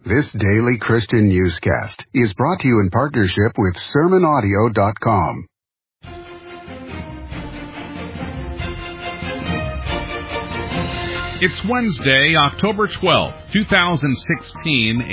This daily Christian newscast is brought to you in partnership with SermonAudio.com. It's Wednesday, October 12th, 2016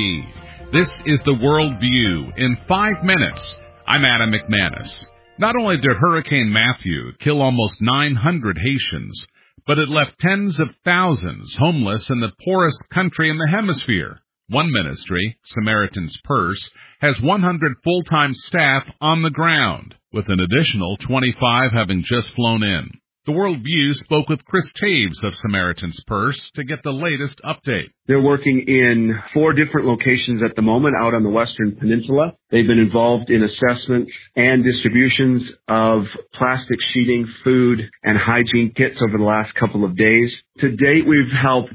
AD. This is the World View in 5 minutes. I'm Adam McManus. Not only did Hurricane Matthew kill almost 900 Haitians, but it left tens of thousands homeless in the poorest country in the hemisphere. One ministry, Samaritan's Purse, has 100 full-time staff on the ground, with an additional 25 having just flown in. The World View spoke with Chris Taves of Samaritan's Purse to get the latest update. They're working in 4 different locations at the moment out on the Western Peninsula. They've been involved in assessments and distributions of plastic sheeting, food, and hygiene kits over the last couple of days. To date, we've helped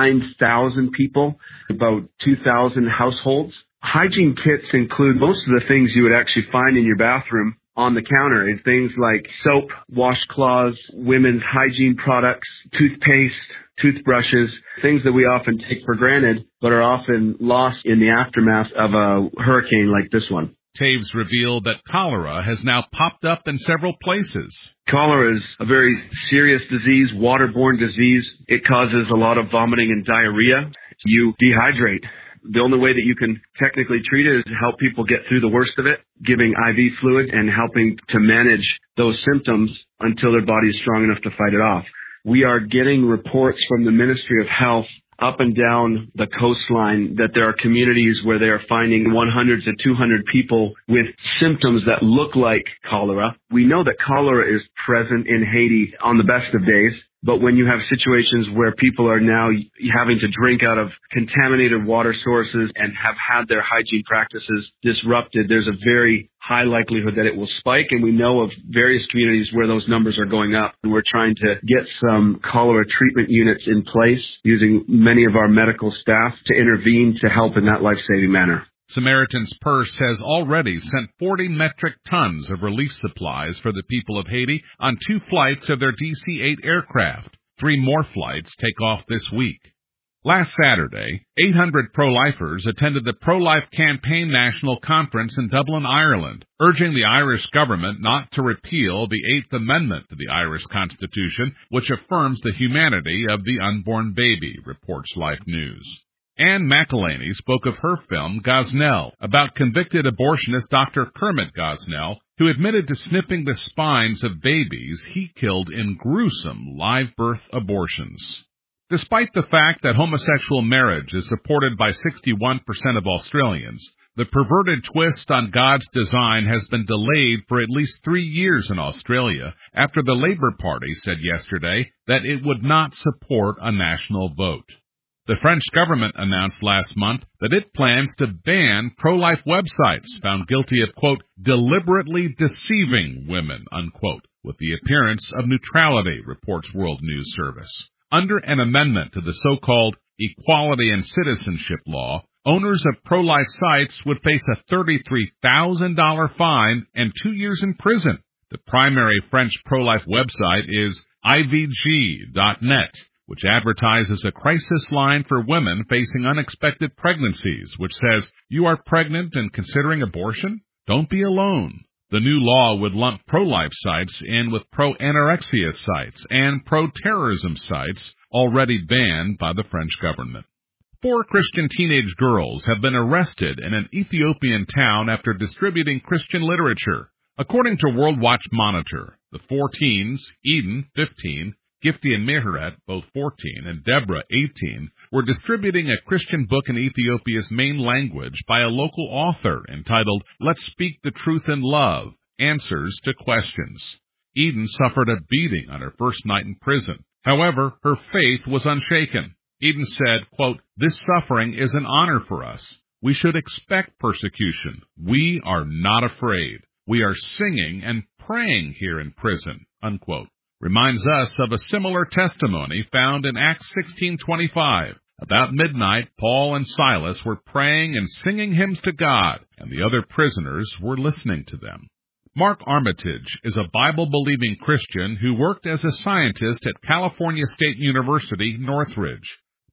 9,000 people, about 2,000 households. Hygiene kits include most of the things you would actually find in your bathroom on the counter. It's things like soap, washcloths, women's hygiene products, toothpaste, toothbrushes, things that we often take for granted, but are often lost in the aftermath of a hurricane like this one. Taves revealed that cholera has now popped up in several places. Cholera is a very serious disease, waterborne disease. It causes a lot of vomiting and diarrhea. You dehydrate. The only way that you can technically treat it is to help people get through the worst of it, giving IV fluid and helping to manage those symptoms until their body is strong enough to fight it off. We are getting reports from the Ministry of Health up and down the coastline that there are communities where they are finding 100 to 200 people with symptoms that look like cholera. We know that cholera is present in Haiti on the best of days. But when you have situations where people are now having to drink out of contaminated water sources and have had their hygiene practices disrupted, there's a very high likelihood that it will spike. And we know of various communities where those numbers are going up. And we're trying to get some cholera treatment units in place using many of our medical staff to intervene to help in that life-saving manner. Samaritan's Purse has already sent 40 metric tons of relief supplies for the people of Haiti on 2 flights of their DC-8 aircraft. 3 more flights take off this week. Last Saturday, 800 pro-lifers attended the Pro-Life Campaign National Conference in Dublin, Ireland, urging the Irish government not to repeal the 8th Amendment to the Irish Constitution, which affirms the humanity of the unborn baby, reports Life News. Anne McElhaney spoke of her film, Gosnell, about convicted abortionist Dr. Kermit Gosnell, who admitted to snipping the spines of babies he killed in gruesome live birth abortions. Despite the fact that homosexual marriage is supported by 61% of Australians, the perverted twist on God's design has been delayed for at least 3 years in Australia after the Labour Party said yesterday that it would not support a national vote. The French government announced last month that it plans to ban pro-life websites found guilty of, quote, deliberately deceiving women, unquote, with the appearance of neutrality, reports World News Service. Under an amendment to the so-called Equality and Citizenship Law, owners of pro-life sites would face a $33,000 fine and 2 years in prison. The primary French pro-life website is ivg.net. which advertises a crisis line for women facing unexpected pregnancies, which says, you are pregnant and considering abortion? Don't be alone. The new law would lump pro-life sites in with pro-anorexia sites and pro-terrorism sites already banned by the French government. 4 Christian teenage girls have been arrested in an Ethiopian town after distributing Christian literature. According to World Watch Monitor, the 4 teens, Eden, 15, Gifty and Meheret, both 14, and Deborah, 18, were distributing a Christian book in Ethiopia's main language by a local author entitled Let's Speak the Truth in Love, Answers to Questions. Eden suffered a beating on her first night in prison. However, her faith was unshaken. Eden said, quote, this suffering is an honor for us. We should expect persecution. We are not afraid. We are singing and praying here in prison, unquote. Reminds us of a similar testimony found in Acts 16:25. About midnight, Paul and Silas were praying and singing hymns to God, and the other prisoners were listening to them. Mark Armitage is a Bible-believing Christian who worked as a scientist at California State University, Northridge.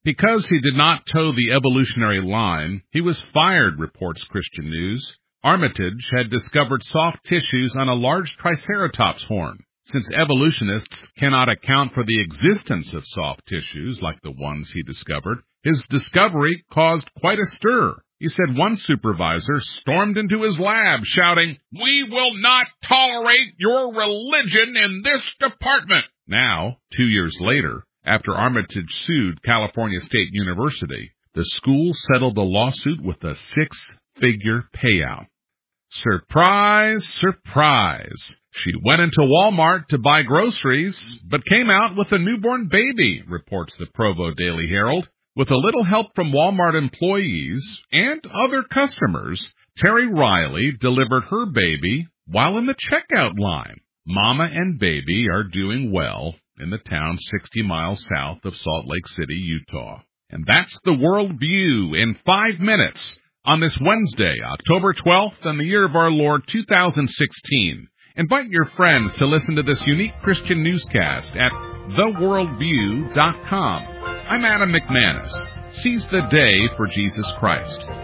Because he did not toe the evolutionary line, he was fired, reports Christian News. Armitage had discovered soft tissues on a large Triceratops horn. Since evolutionists cannot account for the existence of soft tissues like the ones he discovered, his discovery caused quite a stir. He said one supervisor stormed into his lab shouting, "We will not tolerate your religion in this department." Now, 2 years later, after Armitage sued California State University, the school settled the lawsuit with a 6-figure payout. Surprise, surprise. She went into Walmart to buy groceries, but came out with a newborn baby, reports the Provo Daily Herald. With a little help from Walmart employees and other customers, Terry Riley delivered her baby while in the checkout line. Mama and baby are doing well in the town 60 miles south of Salt Lake City, Utah. And that's the World View in 5 minutes on this Wednesday, October 12th, in the year of our Lord 2016. Invite your friends to listen to this unique Christian newscast at theworldview.com. I'm Adam McManus. Seize the day for Jesus Christ.